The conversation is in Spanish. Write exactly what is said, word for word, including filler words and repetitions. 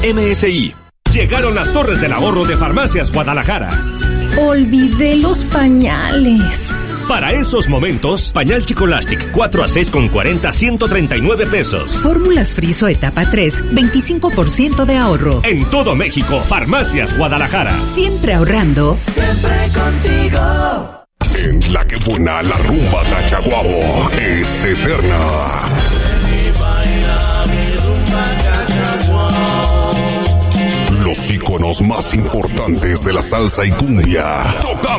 M S I. Llegaron las torres del ahorro de Farmacias Guadalajara. Olvidé los pañales. Para esos momentos, pañal Chicolastic cuatro a seis con cuarenta, ciento treinta y nueve pesos. Fórmulas Friso etapa tres, veinticinco por ciento de ahorro. En todo México, Farmacias Guadalajara. Siempre ahorrando. Siempre contigo. En la que buena la rumba Cachaguabo es eterna. Los íconos más importantes de la salsa y cumbia. Tocamos